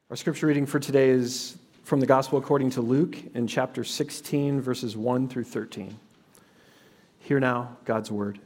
Our scripture reading for today is from the Gospel according to Luke in chapter 16, verses 1 through 13. Hear now God's word.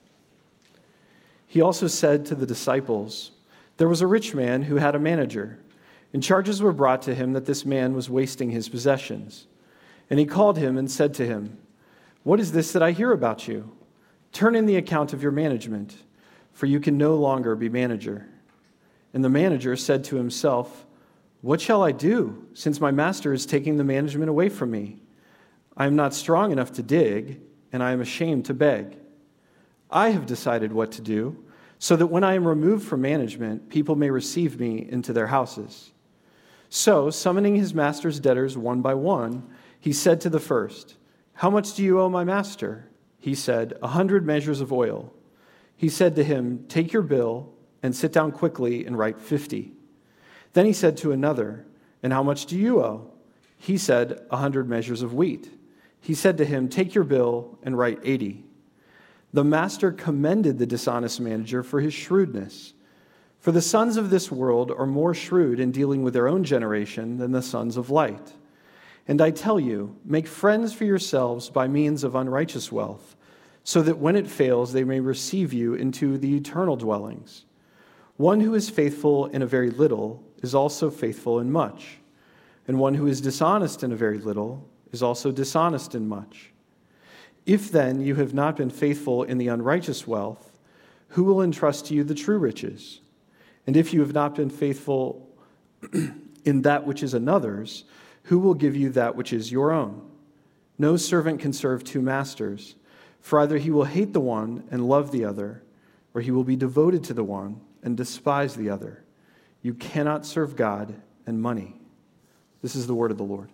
He also said to the disciples, "There was a rich man who had a manager, and charges were brought to him that this man was wasting his possessions. And he called him and said to him, 'What is this that I hear about you? Turn in the account of your management, for you can no longer be manager.' And the manager said to himself, 'What shall I do, since my master is taking the management away from me? I am not strong enough to dig, and I am ashamed to beg. I have decided what to do, so that when I am removed from management, people may receive me into their houses.' So, summoning his master's debtors one by one, he said to the first, 'How much do you owe my master?' He said, 100 measures of oil. He said to him, 'Take your bill and sit down quickly and write 50. Then he said to another, 'And how much do you owe?' He said, 100 measures of wheat. He said to him, 'Take your bill and write 80. The master commended the dishonest manager for his shrewdness. For the sons of this world are more shrewd in dealing with their own generation than the sons of light. And I tell you, make friends for yourselves by means of unrighteous wealth, so that when it fails, they may receive you into the eternal dwellings. One who is faithful in a very little is also faithful in much, and one who is dishonest in a very little is also dishonest in much. If then you have not been faithful in the unrighteous wealth, who will entrust to you the true riches? And if you have not been faithful in that which is another's, who will give you that which is your own? No servant can serve two masters, for either he will hate the one and love the other, or he will be devoted to the one and despise the other. You cannot serve God and money." This is the word of the Lord.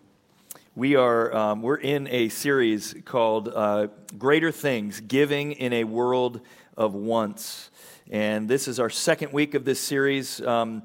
We're in a series called Greater Things, Giving in a World of Wants. And this is our second week of this series.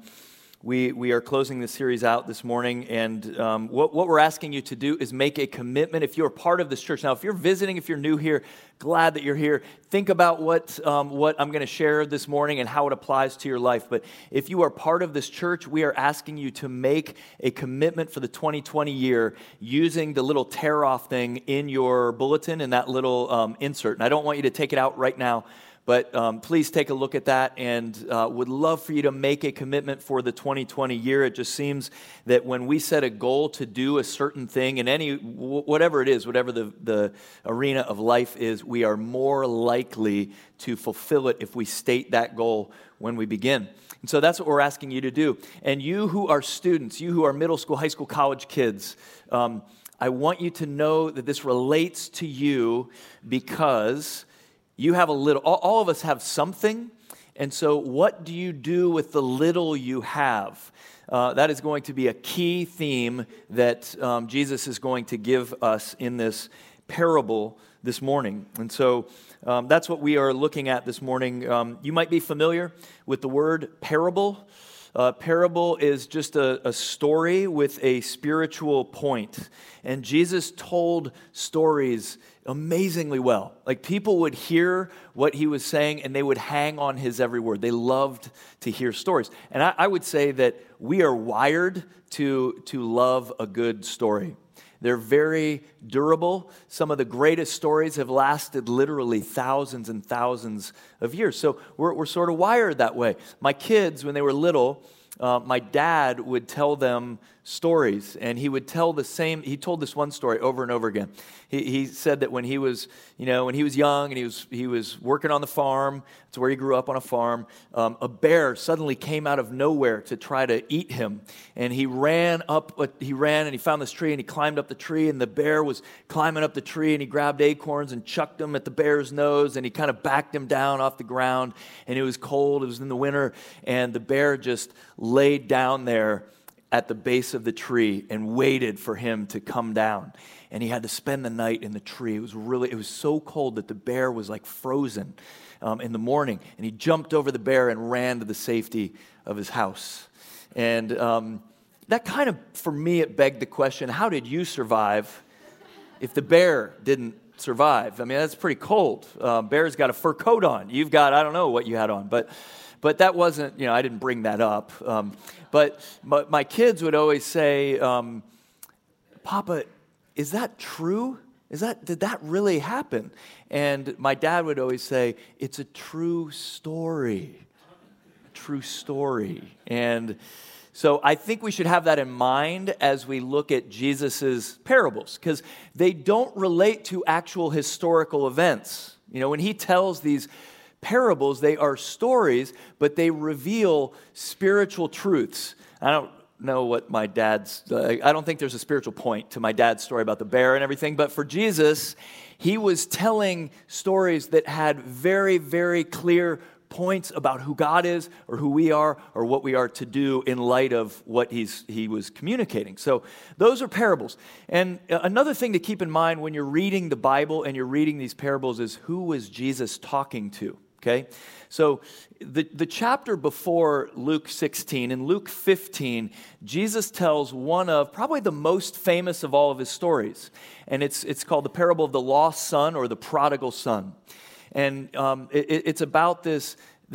We are closing this series out this morning, and what we're asking you to do is make a commitment if you're part of this church. Now, if you're visiting, if you're new here, glad that you're here. Think about what I'm going to share this morning and how it applies to your life. But if you are part of this church, we are asking you to make a commitment for the 2020 year using the little tear-off thing in your bulletin and that little insert. And I don't want you to take it out right now, but please take a look at that, and would love for you to make a commitment for the 2020 year. It just seems that when we set a goal to do a certain thing in whatever it is, whatever the arena of life is, we are more likely to fulfill it if we state that goal when we begin. And so that's what we're asking you to do. And you who are students, you who are middle school, high school, college kids, I want you to know that this relates to you because you have a little, all of us have something, and so what do you do with the little you have? That is going to be a key theme that Jesus is going to give us in this parable this morning. And so that's what we are looking at this morning. You might be familiar with the word parable. Parable is just a story with a spiritual point. And Jesus told stories amazingly well. Like, people would hear what he was saying and they would hang on his every word. They loved to hear stories. And I would say that we are wired to love a good story. They're very durable. Some of the greatest stories have lasted literally thousands and thousands of years. So we're sort of wired that way. My kids, when they were little, my dad would tell them stories, and he told this one story over and over again. He said that when he was young and he was working on the farm, it's where he grew up, on a farm, a bear suddenly came out of nowhere to try to eat him. And he ran and he found this tree, and he climbed up the tree, and the bear was climbing up the tree, and he grabbed acorns and chucked them at the bear's nose, and he kind of backed him down off the ground, and it was cold, it was in the winter, and the bear just laid down there at the base of the tree and waited for him to come down. And he had to spend the night in the tree. It was so cold that the bear was like frozen in the morning. And he jumped over the bear and ran to the safety of his house. And that kind of, for me, it begged the question, how did you survive if the bear didn't survive? I mean, that's pretty cold. Bear's got a fur coat on. You've got, I don't know what you had on. But But that wasn't, I didn't bring that up. But my kids would always say, Papa, is that true? Did that really happen? And my dad would always say, it's a true story. True story. And so I think we should have that in mind as we look at Jesus's parables, because they don't relate to actual historical events. When he tells these parables, they are stories, but they reveal spiritual truths. I don't know what my dad's, I don't think there's a spiritual point to my dad's story about the bear and everything, but for Jesus, he was telling stories that had very, very clear points about who God is or who we are or what we are to do in light of what he was communicating. So those are parables. And another thing to keep in mind when you're reading the Bible and you're reading these parables is who was Jesus talking to, okay? So the chapter before Luke 16, in Luke 15, Jesus tells one of probably the most famous of all of his stories. And it's called the parable of the lost son or the prodigal son. And it's about this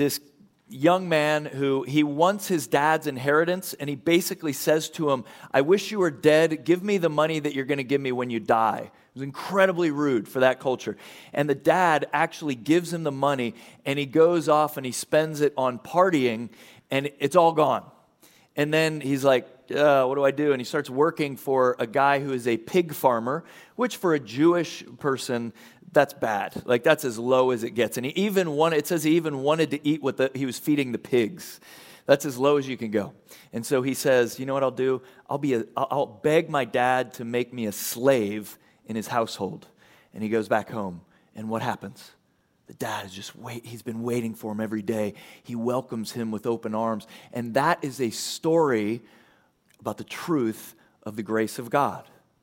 young man who he wants his dad's inheritance, and he basically says to him, I wish you were dead. Give me the money that you're going to give me when you die. It was incredibly rude for that culture. And the dad actually gives him the money, and he goes off and he spends it on partying, and it's all gone. And then he's like, what do I do? And he starts working for a guy who is a pig farmer, which for a Jewish person, that's bad. Like, that's as low as it gets. And it says he even wanted to eat what he was feeding the pigs. That's as low as you can go. And so he says, you know what I'll do? I'll beg my dad to make me a slave in his household. And he goes back home. And what happens? The dad is he's been waiting for him every day. He welcomes him with open arms. And that is a story about the truth of the grace of God.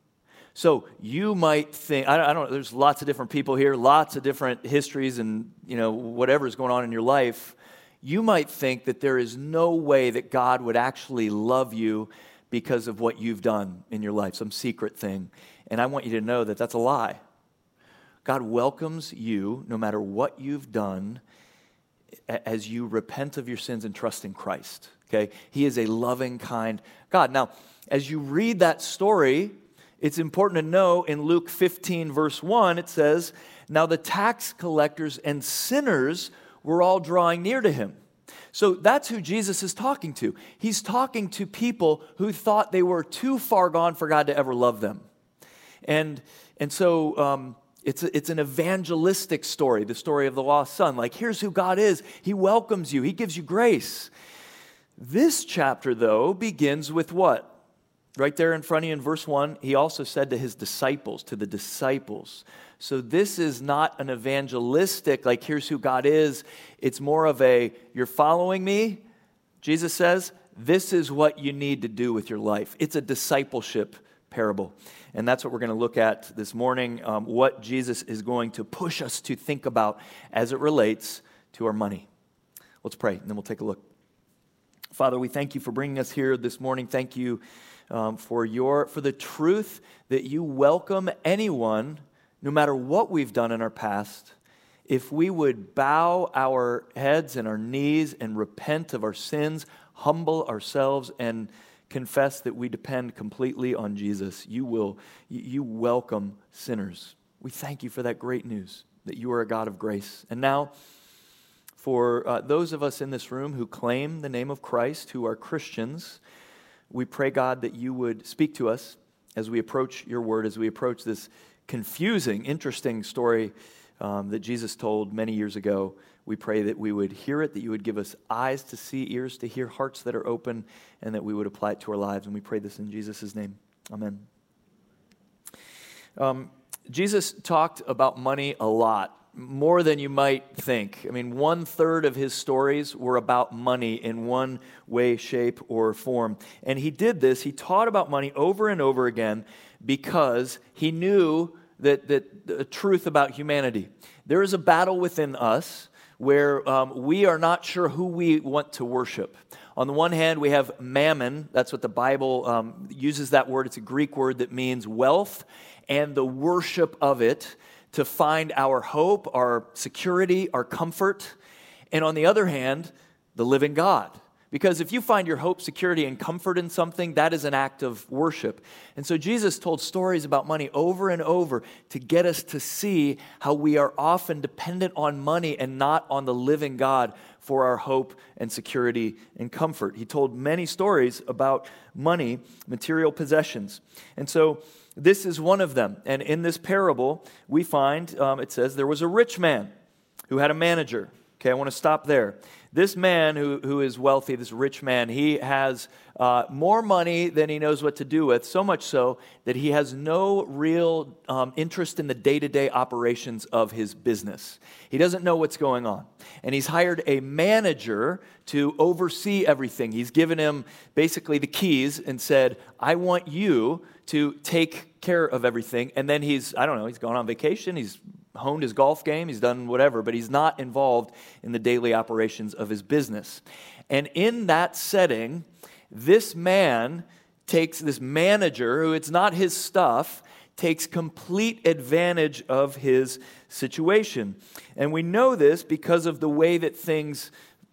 So you might think, I don't know, there's lots of different people here, lots of different histories and, whatever's going on in your life. You might think that there is no way that God would actually love you because of what you've done in your life, some secret thing. And I want you to know that that's a lie. God welcomes you no matter what you've done as you repent of your sins and trust in Christ, okay? He is a loving, kind God. Now, as you read that story, it's important to know in Luke 15, verse 1, it says, now the tax collectors and sinners were all drawing near to him. So that's who Jesus is talking to. He's talking to people who thought they were too far gone for God to ever love them. And so it's an evangelistic story, the story of the lost son. Like, here's who God is. He welcomes you. He gives you grace. This chapter, though, begins with what? Right there in front of you in verse 1, he also said to the disciples. So this is not an evangelistic, like, here's who God is. It's more of you're following me, Jesus says, this is what you need to do with your life. It's a discipleship parable. And that's what we're going to look at this morning, what Jesus is going to push us to think about as it relates to our money. Let's pray, and then we'll take a look. Father, we thank you for bringing us here this morning. Thank you for the truth that you welcome anyone, no matter what we've done in our past, if we would bow our heads and our knees and repent of our sins, humble ourselves, and confess that we depend completely on Jesus. You welcome sinners. We thank you for that great news, that you are a God of grace. And now, for those of us in this room who claim the name of Christ, who are Christians, we pray, God, that you would speak to us as we approach your word, as we approach this confusing, interesting story that Jesus told many years ago. We pray that we would hear it, that you would give us eyes to see, ears to hear, hearts that are open, and that we would apply it to our lives. And we pray this in Jesus' name. Amen. Jesus talked about money a lot. More than you might think. I mean, 1/3 of his stories were about money in one way, shape, or form. And he did this, he taught about money over and over again because he knew that the truth about humanity. There is a battle within us where we are not sure who we want to worship. On the one hand, we have mammon. That's what the Bible uses that word. It's a Greek word that means wealth and the worship of it, to find our hope, our security, our comfort. And on the other hand, the living God. Because if you find your hope, security, and comfort in something, that is an act of worship. And so Jesus told stories about money over and over to get us to see how we are often dependent on money and not on the living God for our hope and security and comfort. He told many stories about money, material possessions. And so this is one of them. And in this parable, we find, it says, there was a rich man who had a manager. Okay, I want to stop there. This man who is wealthy, this rich man, he has more money than he knows what to do with, so much so that he has no real interest in the day-to-day operations of his business. He doesn't know what's going on. And he's hired a manager to oversee everything. He's given him basically the keys and said, I want you to take care of everything. And then he's gone on vacation, he's honed his golf game, he's done whatever, but he's not involved in the daily operations of his business. And in that setting, this man takes this manager, who it's not his stuff, takes complete advantage of his situation. And we know this because of the way that things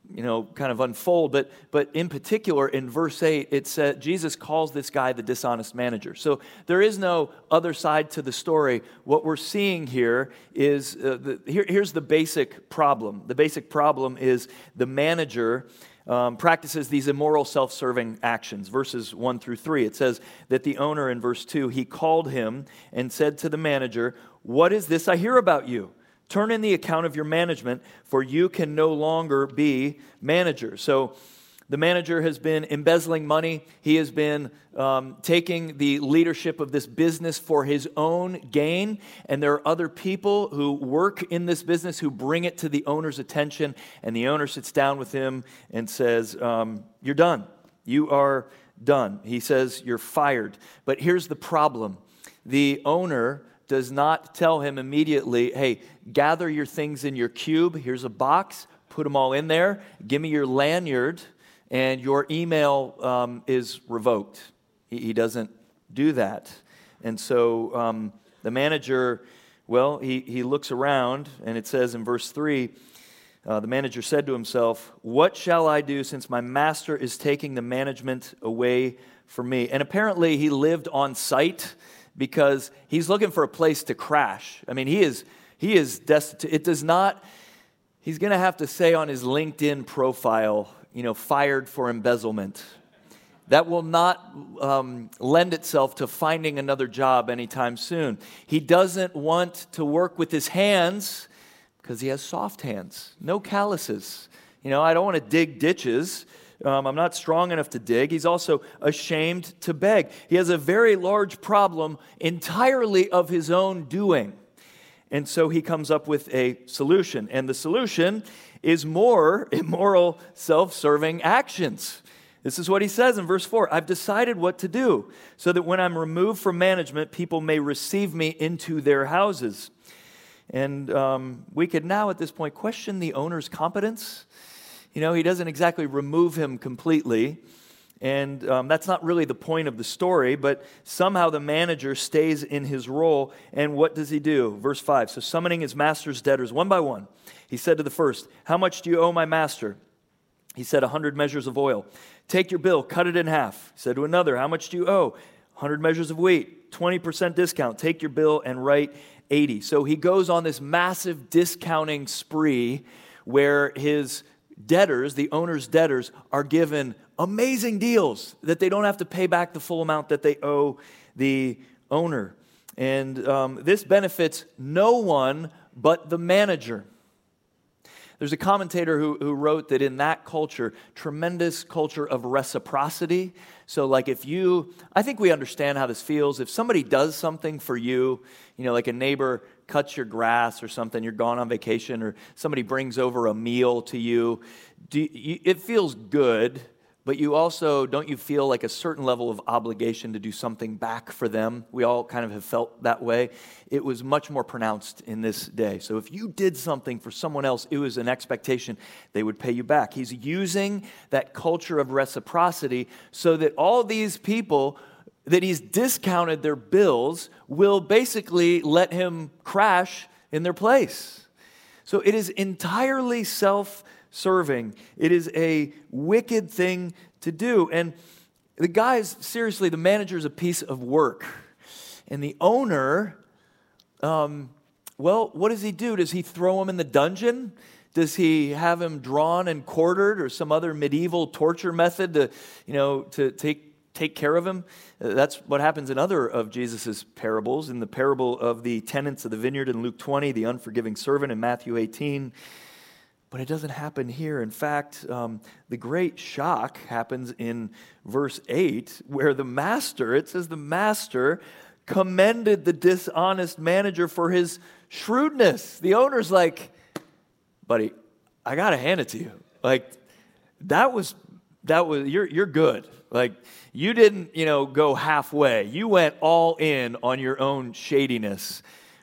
kind of unfold, but in particular in verse 8, it said Jesus calls this guy the dishonest manager. So there is no other side to the story. What we're seeing here is, here's the basic problem. The basic problem is the manager practices these immoral self-serving actions. Verses 1 through 3, it says that the owner in verse 2, he called him and said to the manager, "What is this I hear about you? Turn in the account of your management, for you can no longer be manager." So the manager has been embezzling money. He has been taking the leadership of this business for his own gain. And there are other people who work in this business who bring it to the owner's attention. And the owner sits down with him and says, you're done. You are done. He says, you're fired. But here's the problem. The owner does not tell him immediately, hey, gather your things in your cube. Here's a box. Put them all in there. Give me your lanyard, and your email is revoked. He doesn't do that. And so the manager, he looks around, and it says in verse 3, the manager said to himself, "What shall I do since my master is taking the management away from me?" And apparently he lived on site, because he's looking for a place to crash. I mean, he is destitute. It does not, he's going to have to say on his LinkedIn profile, fired for embezzlement. That will not lend itself to finding another job anytime soon. He doesn't want to work with his hands because he has soft hands, no calluses. I don't want to dig ditches. I'm not strong enough to dig. He's also ashamed to beg. He has a very large problem entirely of his own doing. And so he comes up with a solution. And the solution is more immoral, self-serving actions. This is what he says in verse 4. "I've decided what to do so that when I'm removed from management, people may receive me into their houses." And we could now at this point question the owner's competence. He doesn't exactly remove him completely, and that's not really the point of the story, but somehow the manager stays in his role, and what does he do? Verse 5, "So summoning his master's debtors one by one, he said to the first, 'How much do you owe my master?' He said, 100 measures of oil. 'Take your bill, cut it in half.' He said to another, 'How much do you owe?' 100 measures of wheat, 20% discount. Take your bill and write 80. So he goes on this massive discounting spree where his debtors, the owner's debtors, are given amazing deals that they don't have to pay back the full amount that they owe the owner. And this benefits no one but the manager. There's a commentator who wrote that in that culture, tremendous culture of reciprocity. So I think we understand how this feels. If somebody does something for you, like a neighbor cuts your grass or something, you're gone on vacation, or somebody brings over a meal to you, it feels good, but don't you feel like a certain level of obligation to do something back for them? We all kind of have felt that way. It was much more pronounced in this day. So if you did something for someone else, it was an expectation they would pay you back. He's using that culture of reciprocity so that all these people that he's discounted their bills will basically let him crash in their place. So it is entirely self-serving. serving. It is a wicked thing to do. And the guy's, seriously, the manager's a piece of work. And the owner, well, what does he do? Does he throw him in the dungeon? Does he have him drawn and quartered, or some other medieval torture method to take care of him? That's what happens in other of Jesus' parables. In the parable of the tenants of the vineyard in Luke 20, the unforgiving servant in Matthew 18. But it doesn't happen here. In fact, the great shock happens in verse 8, where it says the master commended the dishonest manager for his shrewdness. The owner's like, buddy, I got to hand it to you. Like, that was you're good. Like, you didn't, go halfway. You went all in on your own shadiness.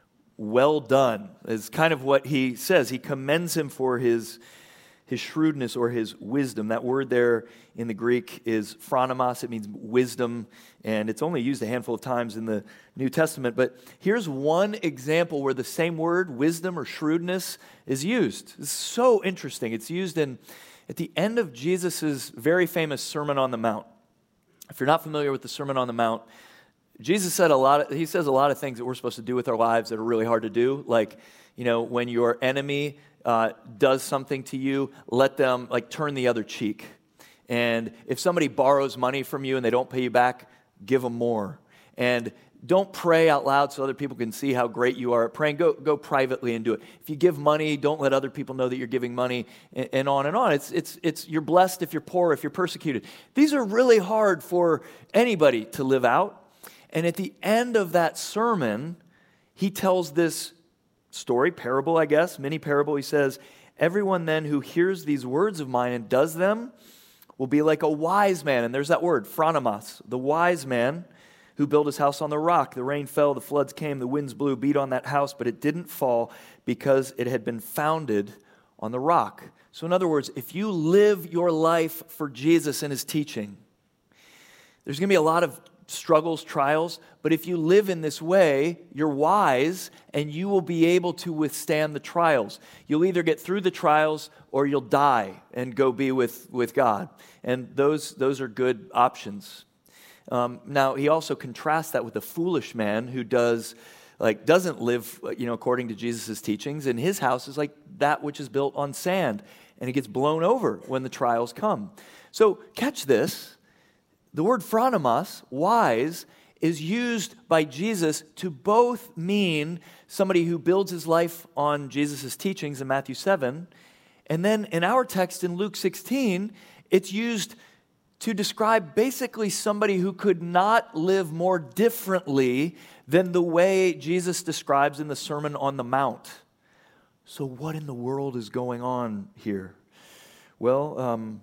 Well done is kind of what he says. He commends him for his shrewdness or his wisdom. That word there in the Greek is phronimos. It means wisdom, and it's only used a handful of times in the New Testament. But here's one example where the same word, wisdom or shrewdness, is used. It's so interesting. It's used at the end of Jesus' very famous Sermon on the Mount. If you're not familiar with the Sermon on the Mount, Jesus says a lot of things that we're supposed to do with our lives that are really hard to do. Like, when your enemy does something to you, let them turn the other cheek. And if somebody borrows money from you and they don't pay you back, give them more. And don't pray out loud so other people can see how great you are at praying. Go privately and do it. If you give money, don't let other people know that you're giving money, and on and on. It's you're blessed if you're poor, if you're persecuted. These are really hard for anybody to live out. And at the end of that sermon, he tells this story, parable, I guess, mini parable. He says, everyone then who hears these words of mine and does them will be like a wise man. And there's that word, phronimos, the wise man who built his house on the rock. The rain fell, the floods came, the winds blew, beat on that house, but it didn't fall because it had been founded on the rock. So in other words, if you live your life for Jesus and his teaching, there's going to be a lot of struggles, trials, but if you live in this way, you're wise and you will be able to withstand the trials. You'll either get through the trials or you'll die and go be with God. And those are good options. Now, he also contrasts that with the foolish man who doesn't live, according to Jesus' teachings, and his house is like that which is built on sand, and it gets blown over when the trials come. So catch this. The word phronimos, wise, is used by Jesus to both mean somebody who builds his life on Jesus' teachings in Matthew 7, and then in our text in Luke 16, it's used to describe basically somebody who could not live more differently than the way Jesus describes in the Sermon on the Mount. So what in the world is going on here? Well,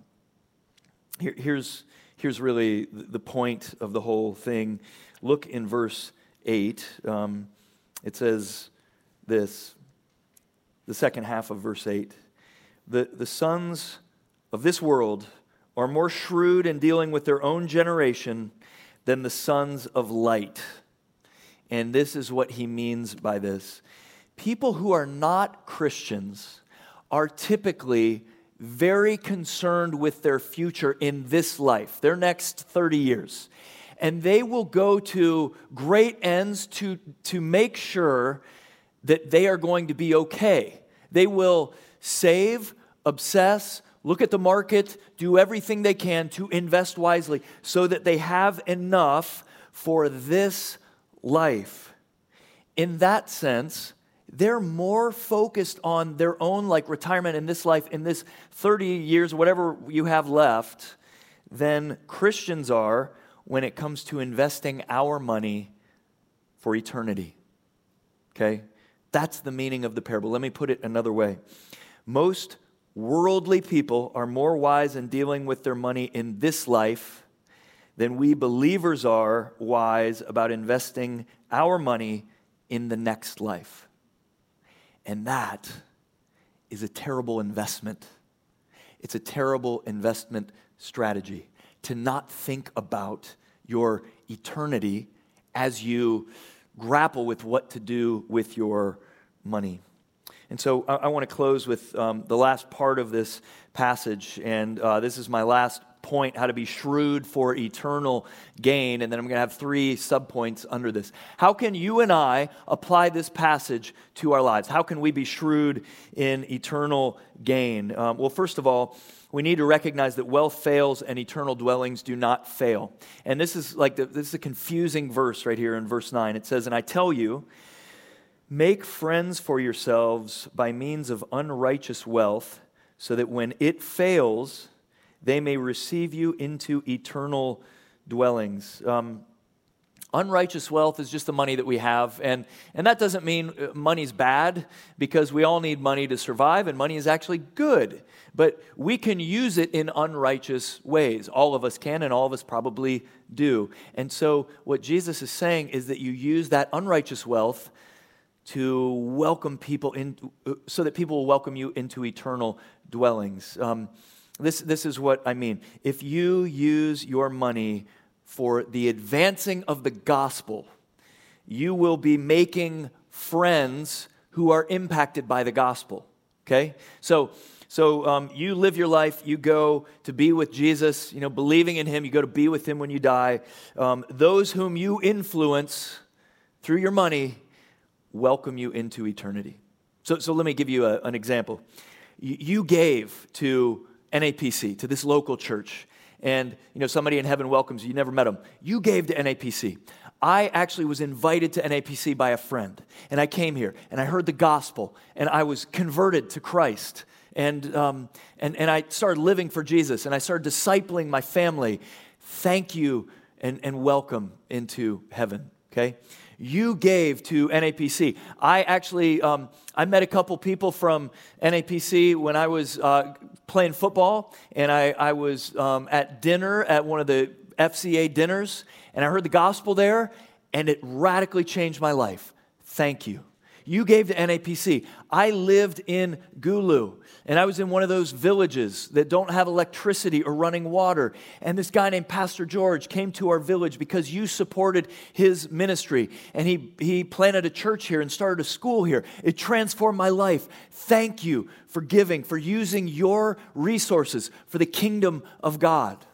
here's really the point of the whole thing. Look in verse 8. It says this, the second half of verse 8. The sons of this world are more shrewd in dealing with their own generation than the sons of light. And this is what he means by this. People who are not Christians are typically very concerned with their future in this life, their next 30 years. And they will go to great ends to make sure that they are going to be okay. They will save, obsess, look at the market, do everything they can to invest wisely so that they have enough for this life. In that sense, they're more focused on their own retirement in this life, in this 30 years, whatever you have left, than Christians are when it comes to investing our money for eternity. Okay? That's the meaning of the parable. Let me put it another way. Most worldly people are more wise in dealing with their money in this life than we believers are wise about investing our money in the next life. And that is a terrible investment. It's a terrible investment strategy to not think about your eternity as you grapple with what to do with your money. And so I want to close with the last part of this passage, and this is my last point, how to be shrewd for eternal gain, and then I'm going to have 3 subpoints under this. How can you and I apply this passage to our lives? How can we be shrewd in eternal gain? Well, first of all, we need to recognize that wealth fails and eternal dwellings do not fail. And this is a confusing verse right here in verse 9. It says, "And I tell you, make friends for yourselves by means of unrighteous wealth, so that when it fails, they may receive you into eternal dwellings." Unrighteous wealth is just the money that we have, and that doesn't mean money's bad, because we all need money to survive, and money is actually good. But we can use it in unrighteous ways. All of us can, and all of us probably do. And so what Jesus is saying is that you use that unrighteous wealth to welcome people in, so that people will welcome you into eternal dwellings. This is what I mean. If you use your money for the advancing of the gospel, you will be making friends who are impacted by the gospel. Okay? So you live your life, you go to be with Jesus, believing in Him, you go to be with Him when you die. Those whom you influence through your money welcome you into eternity. So let me give you an example. You gave to NAPC, to this local church, and somebody in heaven welcomes you. You never met them. You gave to NAPC. I actually was invited to NAPC by a friend, and I came here, and I heard the gospel, and I was converted to Christ, and I started living for Jesus, and I started discipling my family. Thank you, and welcome into heaven, okay? You gave to NAPC. I actually, I met a couple people from NAPC when I was playing football, and I was at dinner at one of the FCA dinners, and I heard the gospel there, and it radically changed my life. Thank you. You gave to NAPC. I lived in Gulu, and I was in one of those villages that don't have electricity or running water. And this guy named Pastor George came to our village because you supported his ministry. And he planted a church here and started a school here. It transformed my life. Thank you for giving, for using your resources for the kingdom of God.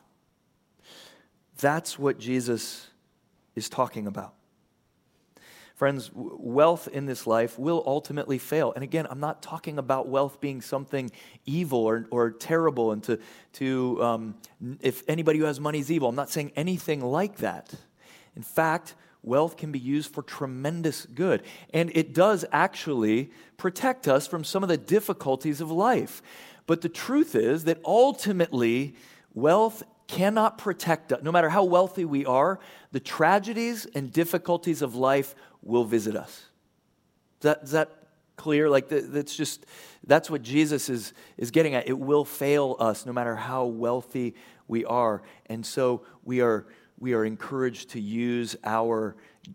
That's what Jesus is talking about. Friends, wealth in this life will ultimately fail. And again, I'm not talking about wealth being something evil or terrible, and to if anybody who has money is evil. I'm not saying anything like that. In fact, wealth can be used for tremendous good. And it does actually protect us from some of the difficulties of life. But the truth is that ultimately, wealth cannot protect us. No matter how wealthy we are, the tragedies and difficulties of life will visit us. Is that clear? That's what Jesus is getting at. It will fail us no matter how wealthy we are. And so we are encouraged to use our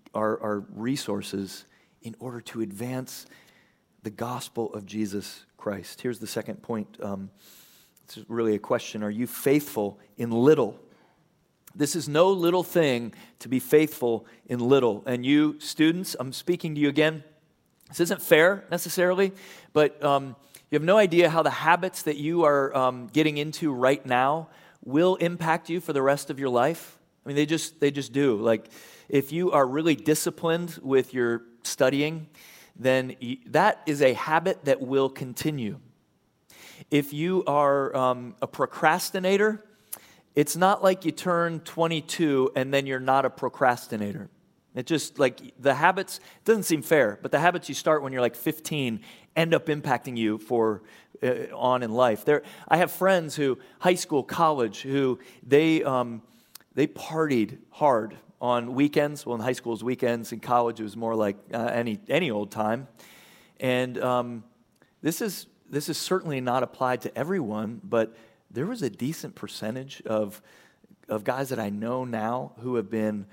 resources in order to advance the gospel of Jesus Christ. Here's the second point. This is really a question. Are you faithful in little? This is no little thing to be faithful in little. And you students, I'm speaking to you again. This isn't fair necessarily, but you have no idea how the habits that you are getting into right now will impact you for the rest of your life. I mean, they just do. Like, if you are really disciplined with your studying, then that is a habit that will continue. If you are a procrastinator, it's not like you turn 22 and then you're not a procrastinator. It just, the habits, it doesn't seem fair, but the habits you start when you're 15 end up impacting you for on in life. I have friends who, high school, college, who they partied hard on weekends. Well, in high school it was weekends. In college it was more like any old time. And this is certainly not applied to everyone, but there was a decent percentage of guys that I know now who have been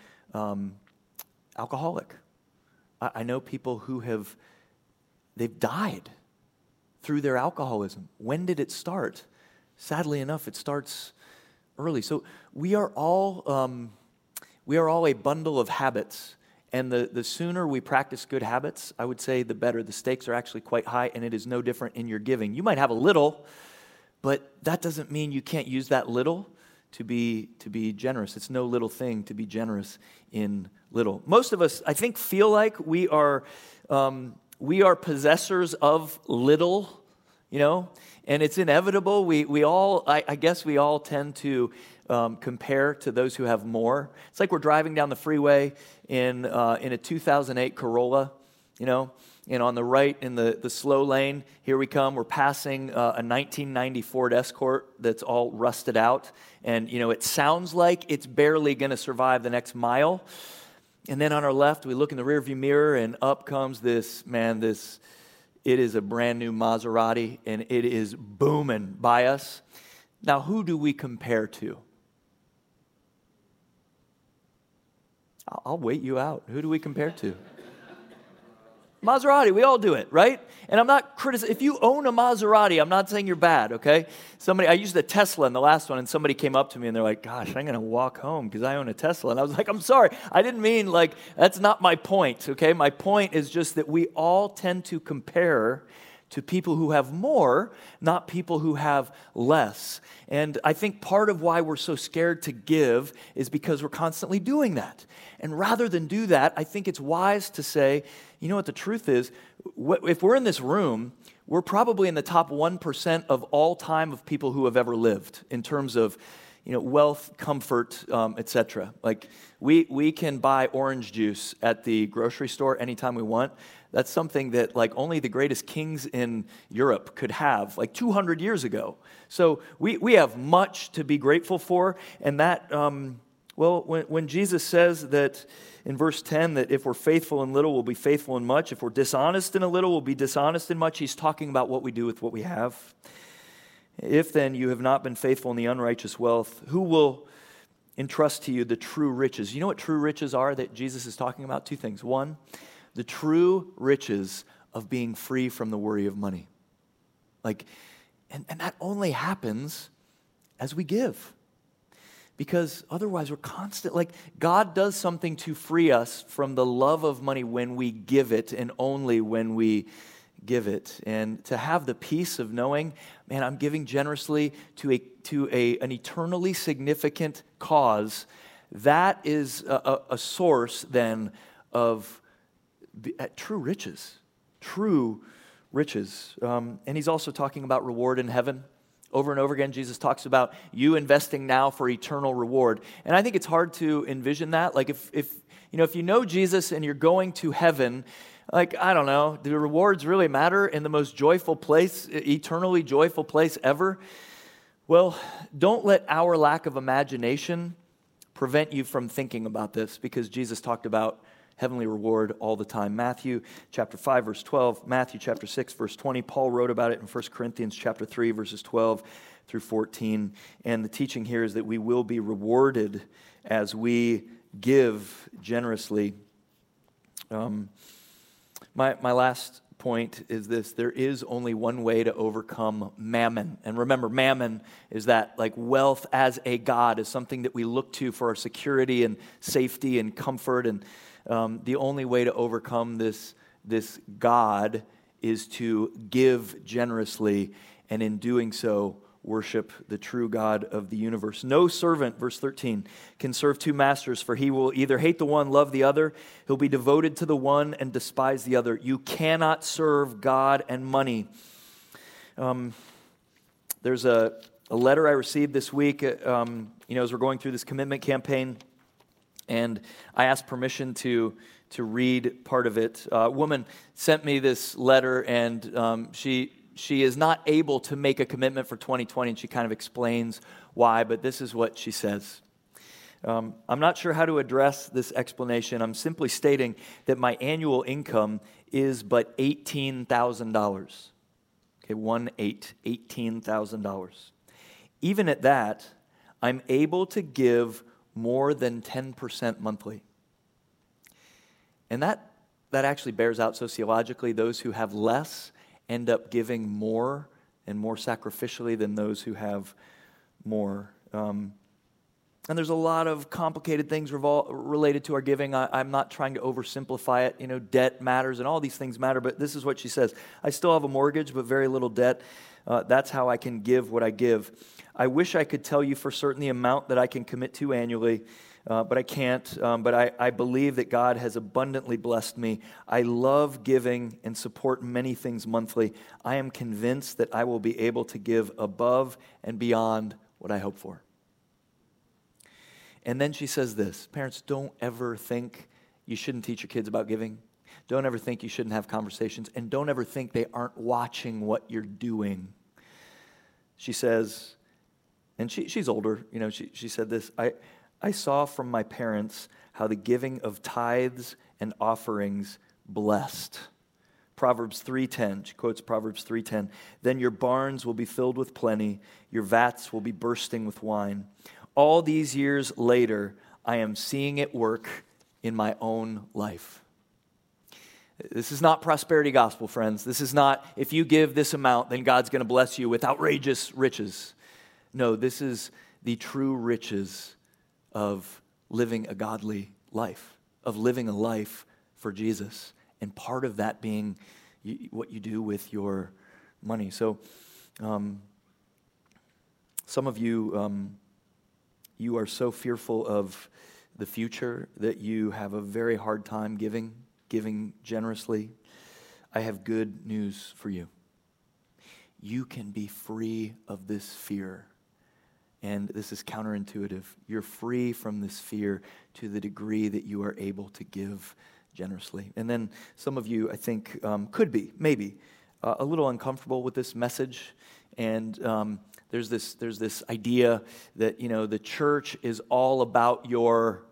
alcoholic. I know people who they've died through their alcoholism. When did it start? Sadly enough, it starts early. So we are all a bundle of habits, And the sooner we practice good habits, I would say the better. The stakes are actually quite high, and it is no different in your giving. You might have a little, but that doesn't mean you can't use that little to be generous. It's no little thing to be generous in little. Most of us, I think, feel like we are possessors of little, and it's inevitable. We all, I guess we all tend to compare to those who have more. It's like we're driving down the freeway in a 2008 Corolla, and on the right in the slow lane, here we come. We're passing a 1990 Ford Escort that's all rusted out. And, it sounds like it's barely going to survive the next mile. And then on our left, we look in the rearview mirror, and up comes it is a brand new Maserati, and it is booming by us. Now, who do we compare to? I'll wait you out. Who do we compare to? Maserati, we all do it, right? And I'm not criticizing. If you own a Maserati, I'm not saying you're bad, okay? I used a Tesla in the last one, and somebody came up to me, and they're like, gosh, I'm going to walk home because I own a Tesla. And I was like, I'm sorry. I didn't mean that's not my point, okay? My point is just that we all tend to compare to people who have more, not people who have less. And I think part of why we're so scared to give is because we're constantly doing that. And rather than do that, I think it's wise to say, you know what the truth is? If we're in this room, we're probably in the top 1% of all time of people who have ever lived in terms of wealth, comfort, etc. Like we can buy orange juice at the grocery store anytime we want. That's something that only the greatest kings in Europe could have 200 years ago. So we have much to be grateful for. And that, when Jesus says that in verse 10 that if we're faithful in little, we'll be faithful in much. If we're dishonest in a little, we'll be dishonest in much. He's talking about what we do with what we have. If then you have not been faithful in the unrighteous wealth, who will entrust to you the true riches? You know what true riches are that Jesus is talking about? Two things. One, the true riches of being free from the worry of money. And that only happens as we give. Because otherwise we're constant, God does something to free us from the love of money when we give it, and only when we give it. And to have the peace of knowing, man, I'm giving generously to an eternally significant cause, that is a source then of true riches. True riches. And he's also talking about reward in heaven. Over and over again, Jesus talks about you investing now for eternal reward. And I think it's hard to envision that. If you know Jesus and you're going to heaven, I don't know, do rewards really matter in the most joyful place, eternally joyful place ever? Well, don't let our lack of imagination prevent you from thinking about this, because Jesus talked about heavenly reward all the time. Matthew chapter 5, verse 12, Matthew chapter 6, verse 20. Paul wrote about it in 1 Corinthians chapter 3, verses 12 through 14. And the teaching here is that we will be rewarded as we give generously. My last point is this: there is only one way to overcome mammon. And remember, mammon is that wealth as a god, is something that we look to for our security and safety and comfort. And the only way to overcome this god is to give generously, and in doing so, worship the true God of the universe. No servant, verse 13, can serve two masters, for he will either hate the one, love the other. He'll be devoted to the one and despise the other. You cannot serve God and money. There's a letter I received this week, as we're going through this commitment campaign, and I asked permission to read part of it. A woman sent me this letter, and she is not able to make a commitment for 2020, and she kind of explains why, but this is what she says. I'm not sure how to address this explanation. I'm simply stating that my annual income is but $18,000. Okay, $18,000. Even at that, I'm able to give more than 10% monthly. And that actually bears out sociologically. Those who have less end up giving more and more sacrificially than those who have more. And there's a lot of complicated things related to our giving. I'm not trying to oversimplify it. You know, debt matters and all these things matter, but this is what she says. I still have a mortgage, but very little debt. That's how I can give what I give. I wish I could tell you for certain the amount that I can commit to annually, but I can't. But I believe that God has abundantly blessed me. I love giving and support many things monthly. I am convinced that I will be able to give above and beyond what I hope for. And then she says this, parents, don't ever think you shouldn't teach your kids about giving. Don't ever think you shouldn't have conversations. And don't ever think they aren't watching what you're doing. She says, and she's older, you know, she said this, I saw from my parents how the giving of tithes and offerings blessed. Proverbs 3:10, she quotes Proverbs 3:10, then your barns will be filled with plenty, your vats will be bursting with wine. All these years later, I am seeing it work in my own life. This is not prosperity gospel, friends. This is not, if you give this amount, then God's going to bless you with outrageous riches. No, this is the true riches of living a godly life, of living a life for Jesus. And part of that being what you do with your money. So, some of you, you are so fearful of the future that you have a very hard time giving generously. I have good news for you. You can be free of this fear. And this is counterintuitive. You're free from this fear to the degree that you are able to give generously. And then some of you, I think, could be, maybe, a little uncomfortable with this message. And there's this idea that, you know, the church is all about your,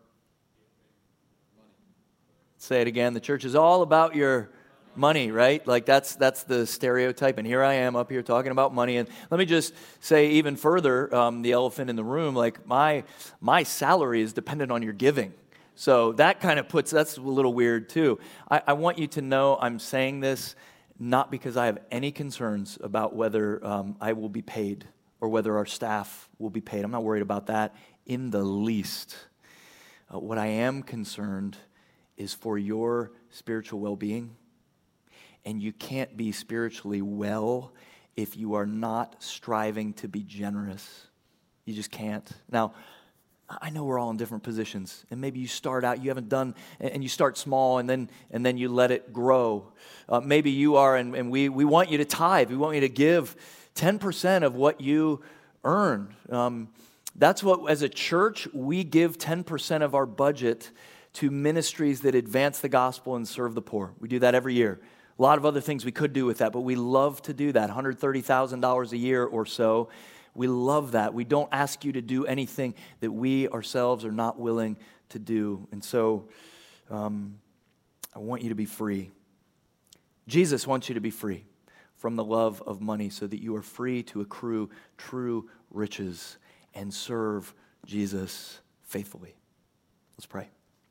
say it again, the church is all about your money, right? Like that's the stereotype. And here I am up here talking about money. And let me just say even further, the elephant in the room, like my salary is dependent on your giving. So that kind of that's a little weird too. I want you to know I'm saying this not because I have any concerns about whether I will be paid or whether our staff will be paid. I'm not worried about that in the least. What I am concerned is for your spiritual well-being. And you can't be spiritually well if you are not striving to be generous. You just can't. Now, I know we're all in different positions, and maybe you start out, you haven't done, and you start small, and then you let it grow. Maybe you are, and we want you to tithe. We want you to give 10% of what you earn. That's what, as a church, we give 10% of our budget to ministries that advance the gospel and serve the poor. We do that every year. A lot of other things we could do with that, but we love to do that, $130,000 a year or so. We love that. We don't ask you to do anything that we ourselves are not willing to do. And so I want you to be free. Jesus wants you to be free from the love of money so that you are free to accrue true riches and serve Jesus faithfully. Let's pray.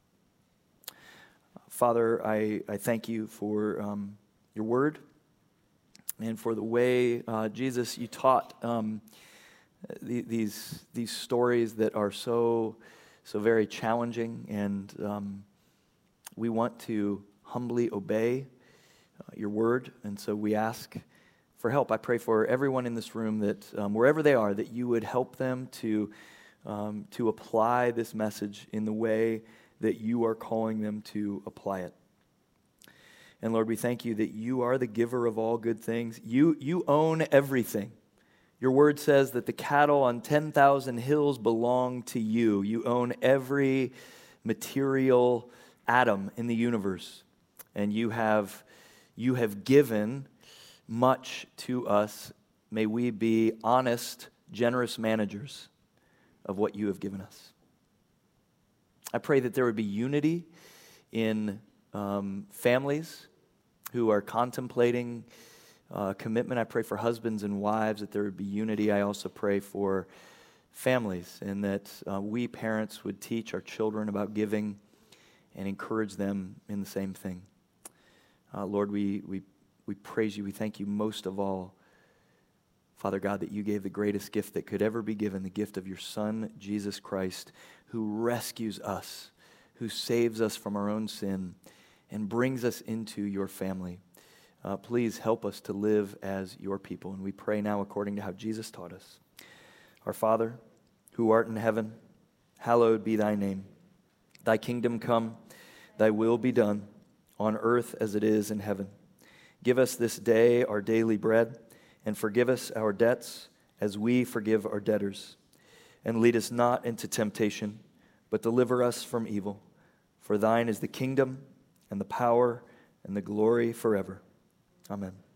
Father, I thank you for your word and for the way, Jesus, you taught these stories that are so very challenging, and we want to humbly obey your word, and so we ask for help. I pray for everyone in this room that wherever they are, that you would help them to apply this message in the way that you are calling them to apply it. And Lord, we thank you that you are the giver of all good things. You own everything. Your word says that the cattle on 10,000 hills belong to you. You own every material atom in the universe. And you have given much to us. May we be honest, generous managers of what you have given us. I pray that there would be unity in families who are contemplating commitment. I pray for husbands and wives that there would be unity. I also pray for families, and that we parents would teach our children about giving and encourage them in the same thing. Lord, we praise you. We thank you most of all Father God, that you gave the greatest gift that could ever be given, the gift of your Son, Jesus Christ, who rescues us, who saves us from our own sin, and brings us into your family. Please help us to live as your people. And we pray now according to how Jesus taught us. Our Father, who art in heaven, hallowed be thy name. Thy kingdom come, thy will be done, on earth as it is in heaven. Give us this day our daily bread, and forgive us our debts as we forgive our debtors. And lead us not into temptation, but deliver us from evil. For thine is the kingdom, and the power, and the glory forever. Amen.